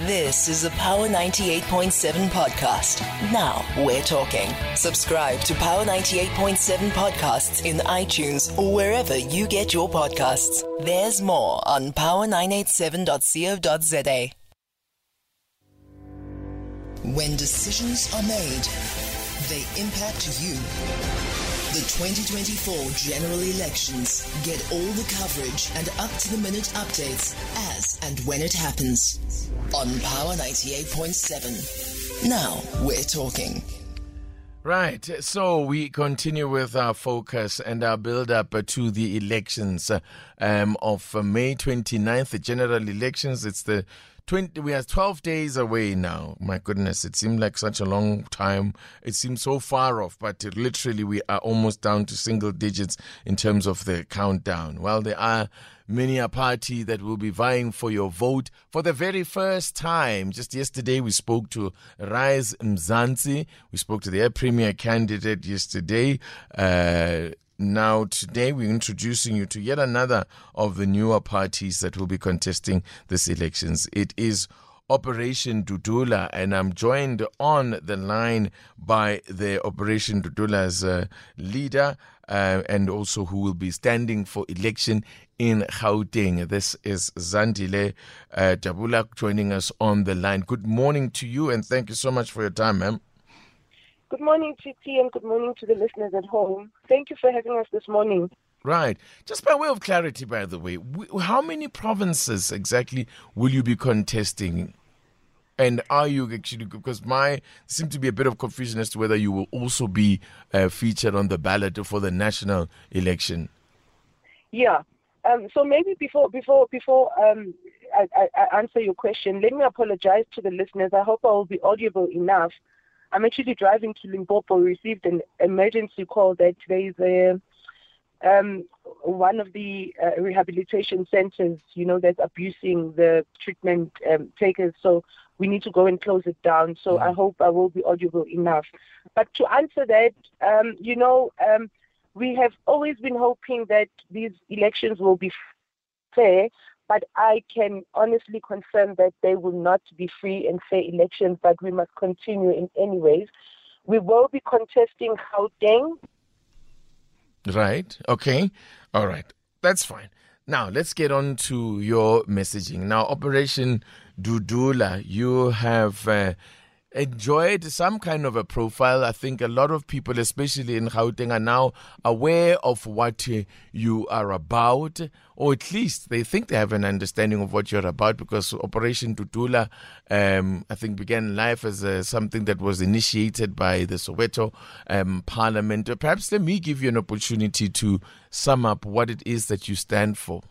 This is a Power 98.7 podcast. Now we're talking. Subscribe to Power 98.7 podcasts in iTunes or wherever you get your podcasts. There's more on power987.co.za. When decisions are made, they impact you. The 2024 general elections. Get all the coverage and up-to-the-minute updates as and when it happens. On Power 98.7. Now we're talking. Right, so we continue with our focus and our build-up to the elections of May 29th, the general elections. It's the we are 12 days away now. My goodness, it seemed like such a long time. It seems so far off, but literally we are almost down to single digits in terms of the countdown. Well, there are many a party that will be vying for your vote for the very first time. Just yesterday, we spoke to Rise Mzansi. We spoke to their premier candidate yesterday. Now, today, we're introducing you to yet another of the newer parties that will be contesting these elections. It is Operation Dudula, and I'm joined on the line by the Operation Dudula's leader and also who will be standing for election in Gauteng. This is Zandile Jabula joining us on the line. Good morning to you, and thank you so much for your time, ma'am. Good morning, TT, and good morning to the listeners at home. Thank you for having us this morning. Right. Just by way of clarity, by the way, how many provinces exactly will you be contesting? And are you actually, because there seemed to be a bit of confusion as to whether you will also be featured on the ballot for the national election. Yeah. So maybe before I answer your question, let me apologize to the listeners. I hope I will be audible enough. I'm actually driving to Limpopo. Received an emergency call that there is one of the rehabilitation centers, that's abusing the treatment takers. So we need to go and close it down. So I hope I will be audible enough. But to answer that, we have always been hoping that these elections will be fair. But I can honestly confirm that they will not be free and fair elections, but we must continue in any ways. We will be contesting Gauteng. Right. Okay. All right. That's fine. Now, let's get on to your messaging. Now, Operation Dudula, you have enjoyed some kind of a profile. I think a lot of people, especially in Gauteng, are now aware of what you are about, or at least they think they have an understanding of what you're about, because Operation Dudula, I think, began life as something that was initiated by the Soweto Parliament. Perhaps let me give you an opportunity to sum up what it is that you stand for.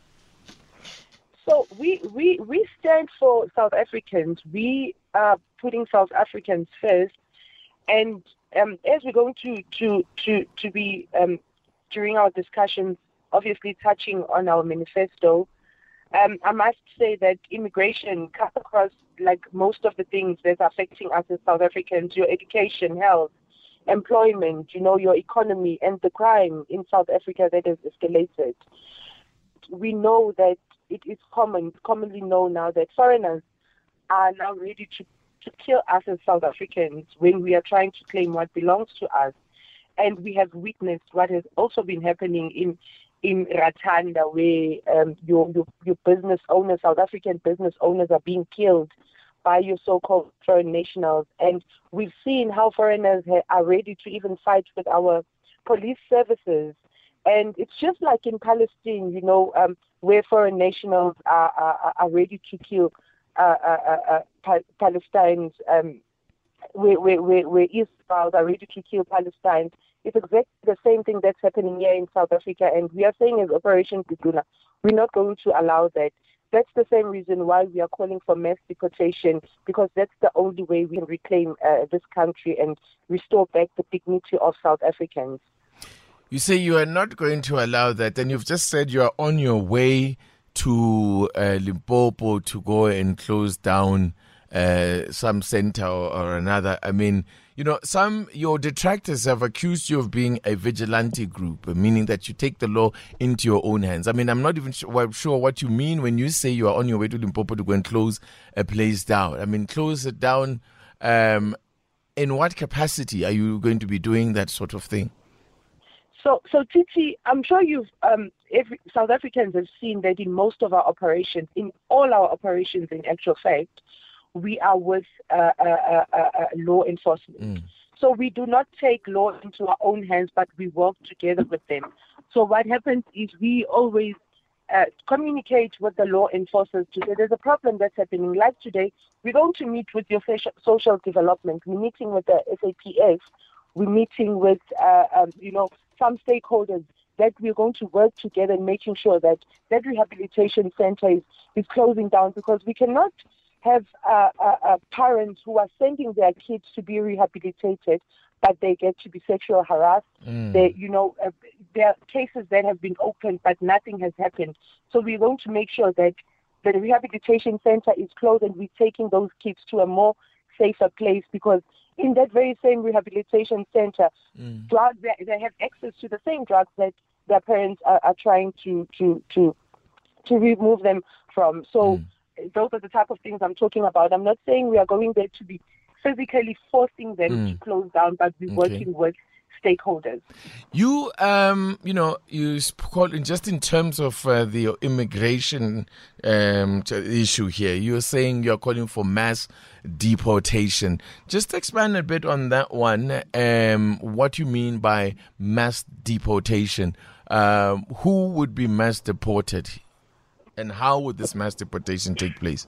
So we stand for South Africans. We are putting South Africans first, and as we're going to be during our discussions, obviously touching on our manifesto, I must say that immigration cuts across like most of the things that's affecting us as South Africans: your education, health, employment, your economy, and the crime in South Africa that has escalated. We know that it is commonly known now that foreigners are now ready to kill us as South Africans when we are trying to claim what belongs to us. And we have witnessed what has also been happening in Ratanda, where your business owners, South African business owners, are being killed by your so-called foreign nationals. And we've seen how foreigners are ready to even fight with our police services. And it's just like in Palestine, where foreign nationals are ready to kill Palestinians, where Israel are ready to kill Palestine. It's exactly the same thing that's happening here in South Africa. And we are saying as Operation Dudula, we're not going to allow that. That's the same reason why we are calling for mass deportation, because that's the only way we can reclaim this country and restore back the dignity of South Africans. You say you are not going to allow that, and you've just said you are on your way to Limpopo to go and close down some center or another. I mean, your detractors have accused you of being a vigilante group, meaning that you take the law into your own hands. I mean, I'm not even sure what you mean when you say you are on your way to Limpopo to go and close a place down. I mean, close it down. In what capacity are you going to be doing that sort of thing? So Titi, I'm sure South Africans have seen that in most of our operations, in all our operations, in actual fact, we are with law enforcement. So we do not take law into our own hands, but we work together with them. So what happens is we always communicate with the law enforcers to say there's a problem that's happening. Like today, we're going to meet with your social development. We're meeting with the SAPS. We're meeting with, some stakeholders that we're going to work together in making sure that that rehabilitation center is closing down, because we cannot have parents who are sending their kids to be rehabilitated, but they get to be sexual harassed. There are cases that have been opened, but nothing has happened. So we're going to make sure that the rehabilitation center is closed and we're taking those kids to a more safer place, because in that very same rehabilitation center, drugs, they have access to the same drugs that their parents are trying to remove them from. So those are the type of things I'm talking about. I'm not saying we are going there to be physically forcing them to close down, but we're working with stakeholders. You spoke just in terms of the immigration issue here. You're saying you're calling for mass deportation. Just expand a bit on that one. What you mean by mass deportation? Who would be mass deported, and how would this mass deportation take place?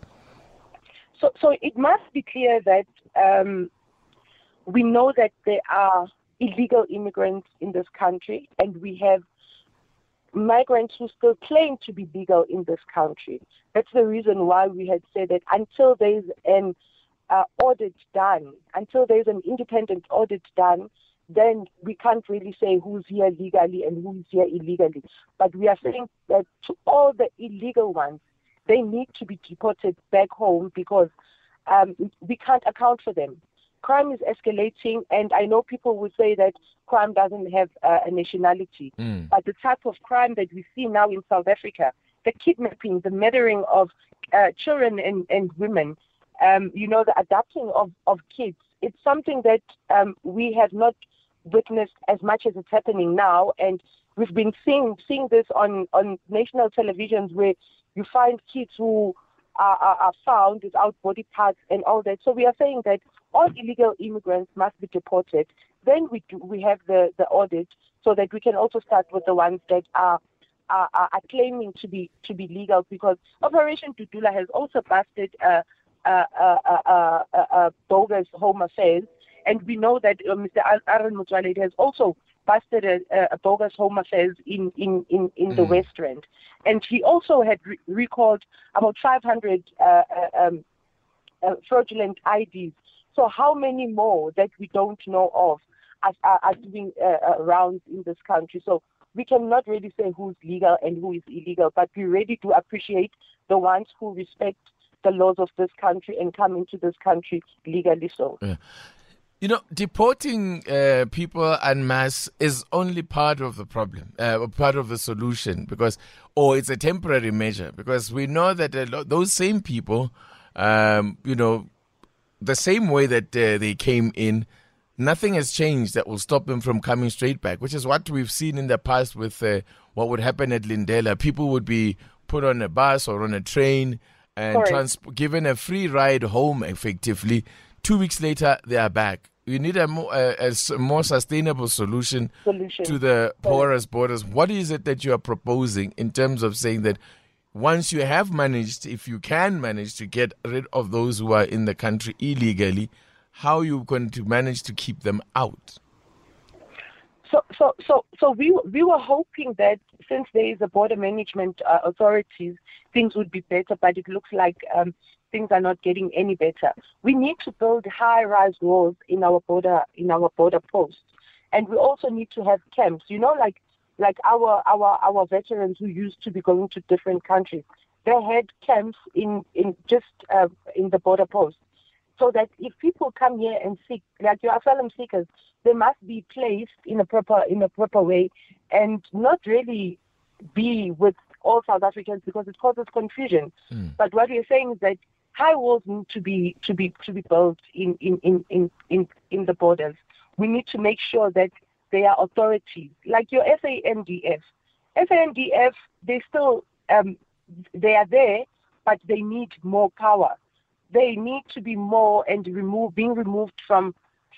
So it must be clear that we know that there are illegal immigrants in this country, and we have migrants who still claim to be legal in this country. That's the reason why we had said that until there's an audit done, until there's an independent audit done, then we can't really say who's here legally and who's here illegally. But we are saying that to all the illegal ones, they need to be deported back home, because we can't account for them. Crime is escalating, and I know people would say that crime doesn't have a nationality. But the type of crime that we see now in South Africa, the kidnapping, the murdering of children and women, the adopting of kids, it's something that we have not witnessed as much as it's happening now. And we've been seeing this on national televisions, where you find kids who are found without body parts and all that. So we are saying that all illegal immigrants must be deported. Then we have the audit, so that we can also start with the ones that are claiming to be legal, because Operation Dudula has also busted bogus home affairs, and we know that Mr. Aaron Motsoaledi has also busted a bogus home affairs in the West Rand, and he also had recalled about 500 fraudulent IDs. So how many more that we don't know of are doing rounds in this country? So we cannot really say who's legal and who is illegal, but we really do appreciate the ones who respect the laws of this country and come into this country legally so. Yeah. Deporting people en masse is only part of the problem, part of the solution, or it's a temporary measure, because we know that those same people, the same way that they came in, nothing has changed that will stop them from coming straight back, which is what we've seen in the past with what would happen at Lindela. People would be put on a bus or on a train and given a free ride home, effectively. 2 weeks later, they are back. We need a more sustainable solution to the porous borders. What is it that you are proposing in terms of saying that once you have managed, if you can manage to get rid of those who are in the country illegally, how are you going to manage to keep them out? So we were hoping that since there is a border management authorities, things would be better, but it looks like things are not getting any better. We need to build high-rise walls in our border posts, and we also need to have camps. Like our veterans who used to be going to different countries, they had camps in the border posts. so that if people come here and seek, like your asylum seekers, they must be placed in a proper way, and not really be with all South Africans, because it causes confusion. But what we're saying is that high walls need to be built in the borders. We need to make sure that they are authorities, like your SANDF. SANDF, they still they are there, but they need more power. They need to be more and being removed from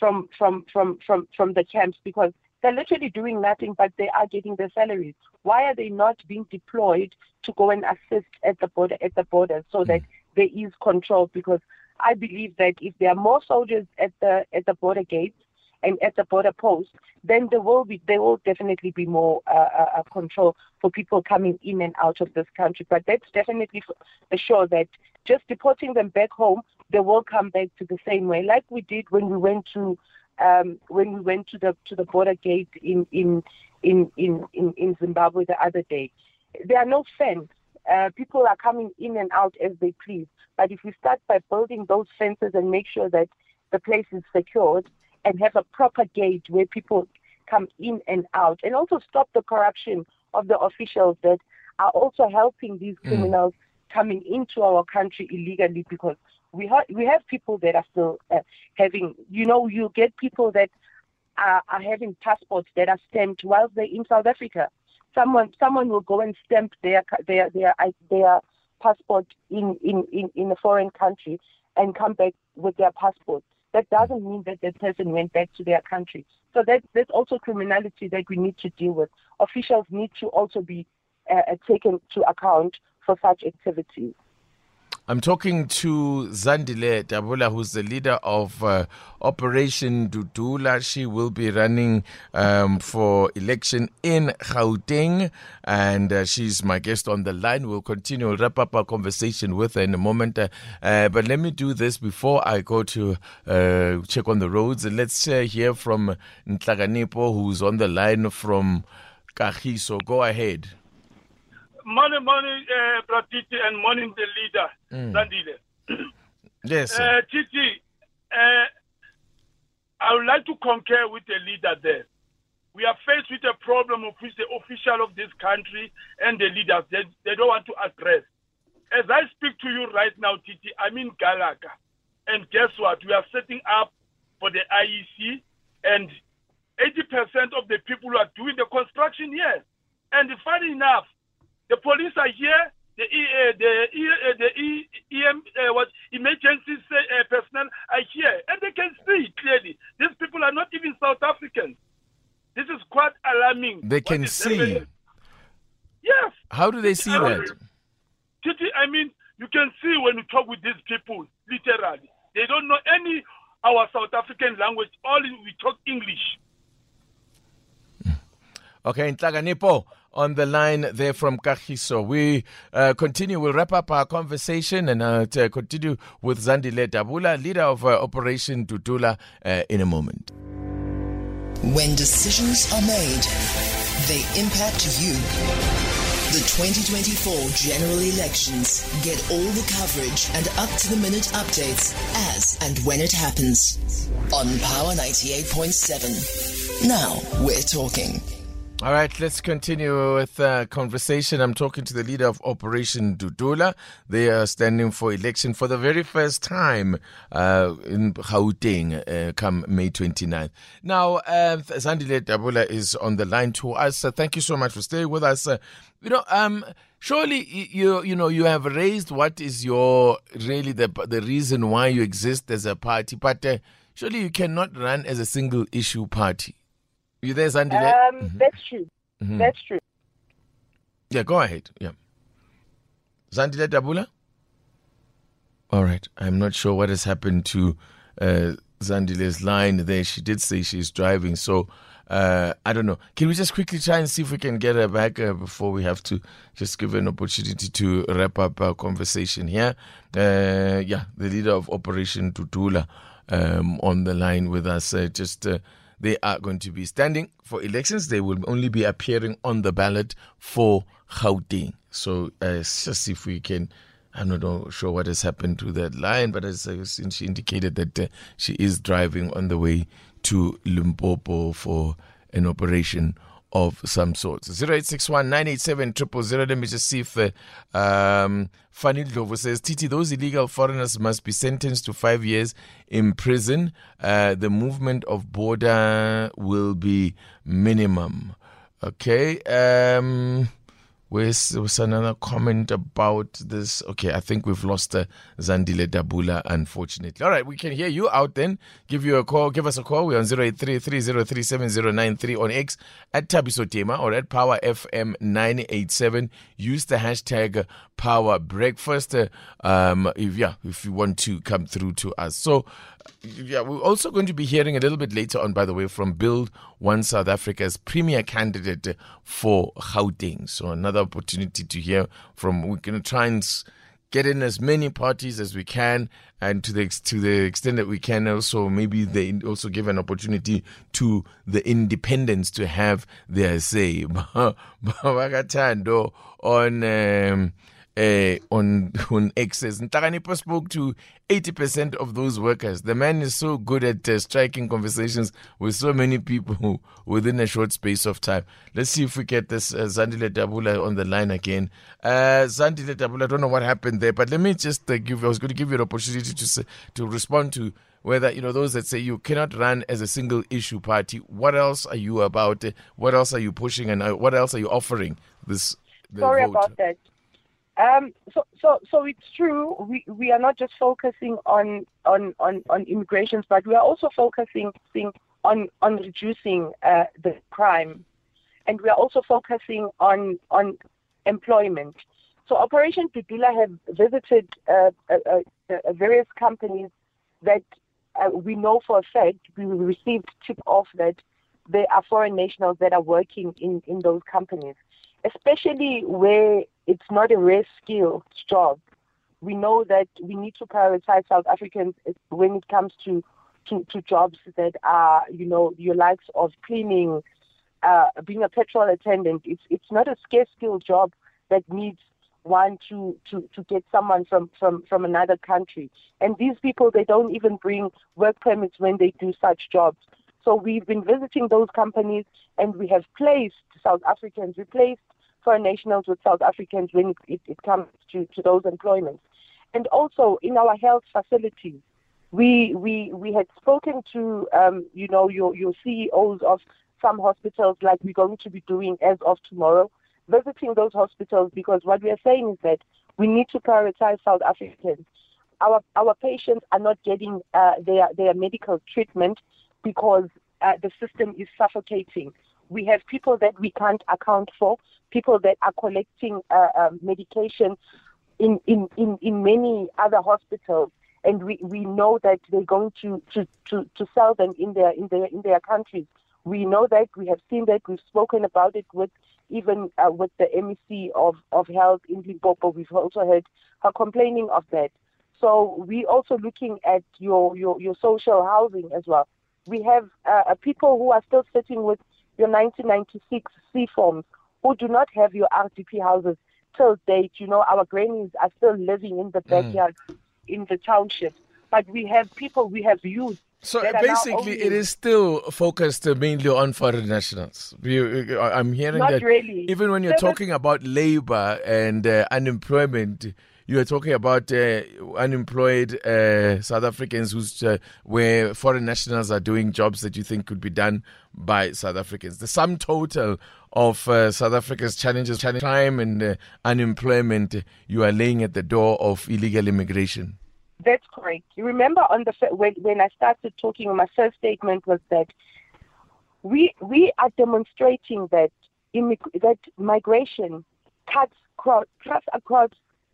the camps, because they're literally doing nothing, but they are getting their salaries. Why are they not being deployed to go and assist at the border so that there is control? Because I believe that if there are more soldiers at the border gates and at the border posts, then there will definitely be more control for people coming in and out of this country. But that's definitely for sure that just deporting them back home, they will come back to the same way, like we did when we went to the border gate in Zimbabwe the other day. There are no fence. People are coming in and out as they please. But if we start by building those fences and make sure that the place is secured and have a proper gate where people come in and out, and also stop the corruption of the officials that are also helping these criminals coming into our country illegally, because we have people that are still having, you get people that are having passports that are stamped while they're in South Africa. Someone will go and stamp their passport in a foreign country and come back with their passport. That doesn't mean that that person went back to their country. So that's also criminality that we need to deal with. Officials need to also be taken to account for such activities. I'm talking to Zandile Dabula, who's the leader of Operation Dudula. She will be running for election in Gauteng, and she's my guest on the line. We'll continue. We'll wrap up our conversation with her in a moment. But let me do this before I go to check on the roads. Let's hear from Nhlakanipho, who's on the line from Kagiso. Go ahead. Morning, Pratiti, and morning, the leader, Zandile. Yes, Titi, I would like to concur with the leader there. We are faced with a problem of which the official of this country and the leaders, they don't want to address. As I speak to you right now, Titi, I'm in Gallagher. And guess what? We are setting up for the IEC, and 80% of the people who are doing the construction here. And funny enough, the police are here, emergency personnel are here, and they can see clearly. These people are not even South Africans. This is quite alarming. They can see. Yes. How do they see that? Titi, I mean, you can see when you talk with these people, literally. They don't know any our South African language. Only we talk English. Okay, Nhlakanipho on the line there from Kagiso. We continue. We'll wrap up our conversation and continue with Zandile Dabula, leader of Operation Dudula, in a moment. When decisions are made, they impact you. The 2024 general elections. Get all the coverage and up-to-the-minute updates as and when it happens. On Power 98.7. Now we're talking. All right, let's continue with the conversation. I'm talking to the leader of Operation Dudula. They are standing for election for the very first time in Gauteng come May 29th. Now, Zandile Dabula is on the line to us. Thank you so much for staying with us. Surely you have raised what is your really the reason why you exist as a party, but surely you cannot run as a single issue party. You there, Zandile? That's true. That's true. Yeah, go ahead. Yeah. Zandile Dabula? All right. I'm not sure what has happened to Zandile's line there. She did say she's driving, so I don't know. Can we just quickly try and see if we can get her back before we have to just give her an opportunity to wrap up our conversation here? The leader of Operation Dudula on the line with us. They are going to be standing for elections. They will only be appearing on the ballot for Gauteng. So let's just see if we can I'm not sure what has happened to that line, but as she indicated that she is driving on the way to Limpopo for an operation of some sort. 0861 987 000. Let me just see if Fanil Dlovo says, Titi, those illegal foreigners must be sentenced to 5 years in prison. The movement of border will be minimum. Okay. Where's another comment about this? Okay, I think we've lost Zandile Dabula, unfortunately. All right, we can hear you out then. Give us a call. We're on 0833037093 on X at Tabiso Tema or at Power FM 987. Use the hashtag Power Breakfast if you want to come through to us. So, we're also going to be hearing a little bit later on, by the way, from Build One South Africa's premier candidate for Gauteng. So another opportunity to hear from. We're going to try and get in as many parties as we can, and to the extent that we can, also maybe they also give an opportunity to the independents to have their say. On excess. Ntakanipa spoke to 80% of those workers. The man is so good at striking conversations with so many people within a short space of time. Let's see if we get this Zandile Dabula on the line again. Zandile Dabula, I don't know what happened there, but let me just I was going to give you an opportunity to respond to whether, those that say you cannot run as a single issue party. What else are you about? What else are you pushing, and what else are you offering Sorry vote? About that. So it's true. We are not just focusing on immigrations, but we are also focusing on reducing the crime, and we are also focusing on employment. So Operation Dudula have visited various companies that we know for a fact. We received tip-off that there are foreign nationals that are working in those companies, especially where it's not a rare skill job. We know that we need to prioritize South Africans when it comes to jobs that are, your likes of cleaning, being a petrol attendant. It's not a scarce skill job that needs one to get someone from another country. And these people, they don't even bring work permits when they do such jobs. So we've been visiting those companies, and we have placed South Africans, replaced foreign nationals with South Africans when it comes to those employments. And also in our health facilities, we had spoken to your CEOs of some hospitals, like we're going to be doing as of tomorrow, visiting those hospitals, because what we are saying is that we need to prioritize South Africans. Our patients are not getting their medical treatment because the system is suffocating. We have people that we can't account for, people that are collecting medication in many other hospitals, and we know that they're going to sell them in their countries. We know that, we have seen that, we've spoken about it with the MEC of Health in Limpopo. We've also heard her complaining of that. So we're also looking at your social housing as well. We have people who are still sitting with your 1996 C forms, who do not have your RDP houses till date. Our grannies are still living in the backyard, in the township. But we have people, we have youth. So basically, it is still focused mainly on foreign nationals. I'm hearing not that really. Even when you're talking about labor and unemployment, you are talking about unemployed South Africans where foreign nationals are doing jobs that you think could be done by South Africans. The sum total of South Africa's challenges, crime and unemployment, you are laying at the door of illegal immigration. That's correct. You remember when I started talking, my first statement was that we are demonstrating that migration cuts across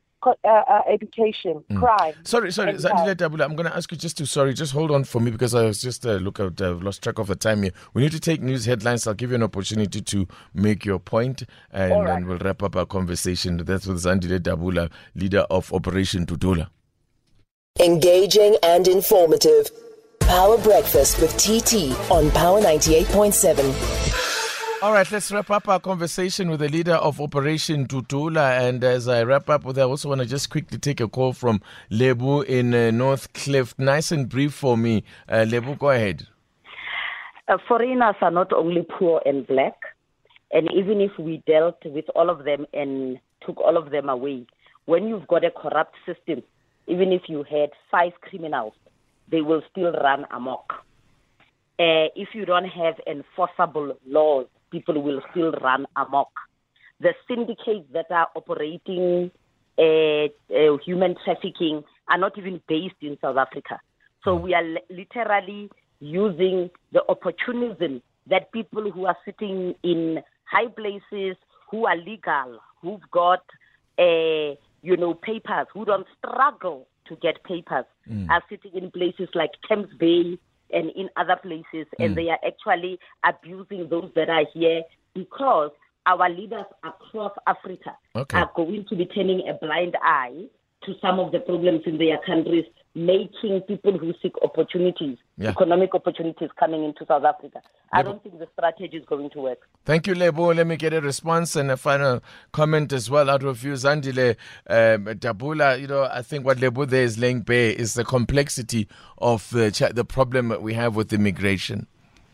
education, crime. Sorry, Zandile Dabula, I'm going to ask you just hold on for me, because I was just I've lost track of the time here. We need to take news headlines. I'll give you an opportunity to make your point, and then we'll wrap up our conversation. That's with Zandile Dabula, leader of Operation Dudula. Engaging and informative. Power Breakfast with TT on Power 98.7. All right, let's wrap up our conversation with the leader of Operation Tutula. And as I wrap up with that, I also want to just quickly take a call from Lebu in North Cliff. Nice and brief for me. Lebu, go ahead. Foreigners are not only poor and black, and even if we dealt with all of them and took all of them away, when you've got a corrupt system, even if you had 5 criminals, they will still run amok. If you don't have enforceable laws, people will still run amok. The syndicates that are operating human trafficking are not even based in South Africa. So we are literally using the opportunism that people who are sitting in high places, who are legal, who've got papers, who don't struggle to get papers, are sitting in places like Thames Bay and in other places, and they are actually abusing those that are here, because our leaders across Africa are going to be turning a blind eye to some of the problems in their countries, making people who seek opportunities, economic opportunities, coming into South Africa. I don't think the strategy is going to work. Thank you, Lebo. Let me get a response and a final comment as well out of you, Zandile. Dabula, I think what Lebo there is laying bare is the complexity of the problem that we have with immigration.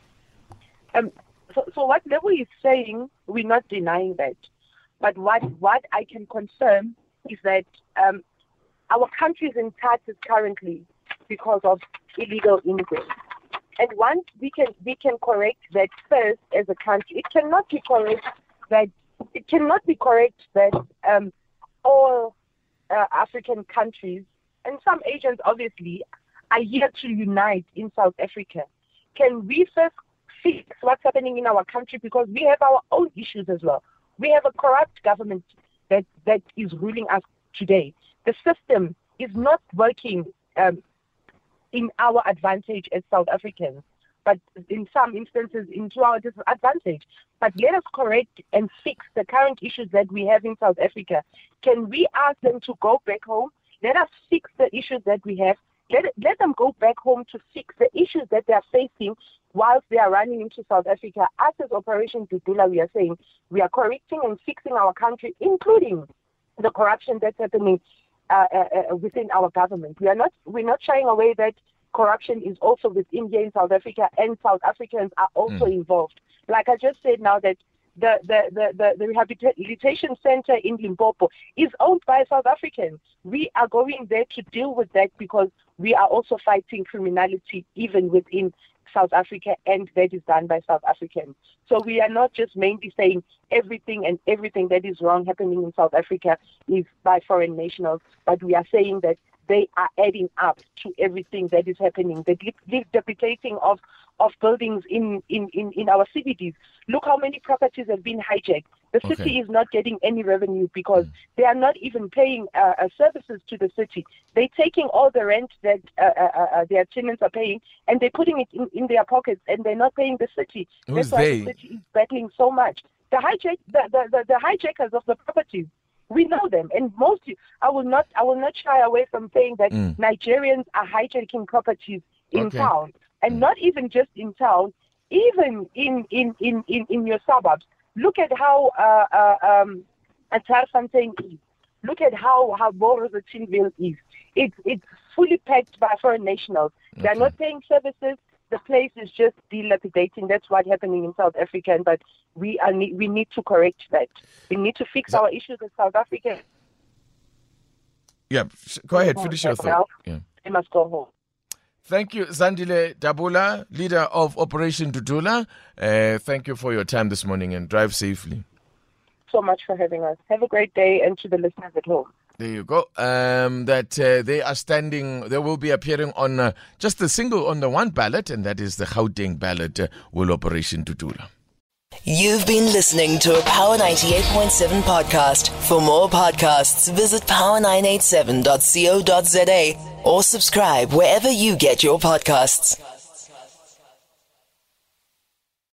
So what Lebo is saying, we're not denying that. But what I can confirm is that our country is in tatters currently because of illegal immigrants. And once we can correct that first as a country, it cannot be correct that all African countries and some agents obviously are here to unite in South Africa. Can we first fix what's happening in our country, because we have our own issues as well. We have a corrupt government that is ruling us today. The system is not working in our advantage as South Africans, but in some instances into our disadvantage. But let us correct and fix the current issues that we have in South Africa. Can we ask them to go back home? Let us fix the issues that we have. Let them go back home to fix the issues that they are facing whilst they are running into South Africa. Us as Operation Tutula, we are saying we are correcting and fixing our country, including the corruption that's happening within our government. We're not shying away that corruption is also within here in South Africa, and South Africans are also involved. Like I just said now, that the rehabilitation center in Limpopo is owned by South Africans. We are going there to deal with that because we are also fighting criminality even within South Africa, and that is done by South Africans. So we are not just mainly saying everything that is wrong happening in South Africa is by foreign nationals, but we are saying that they are adding up to everything that is happening. The duplicating of buildings in our CBDs. Look how many properties have been hijacked. The city is not getting any revenue because they are not even paying services to the city. They're taking all the rent that their tenants are paying, and they're putting it in their pockets, and they're not paying the city. That's why the city is battling so much. The hijackers of the properties, we know them, and I will not shy away from saying that Nigerians are hijacking properties in town, and not even just in town, even in your suburbs. Look at how Atterfontein is. Look at how Borozotinville is. It's fully packed by foreign nationals. They're not paying services. The place is just dilapidating. That's what's happening in South Africa, but we need to correct that. We need to fix our issues in South Africa. Yeah, go ahead, finish your thought. Yeah. They must go home. Thank you, Zandile Dabula, leader of Operation Tutula. Thank you for your time this morning, and drive safely. So much for having us. Have a great day, and to the listeners at home. There you go. They are standing, they will be appearing on just the single on the one ballot, and that is the Gauteng ballot, will Operation Tutula. You've been listening to a Power 98.7 podcast. For more podcasts, visit power987.co.za or subscribe wherever you get your podcasts.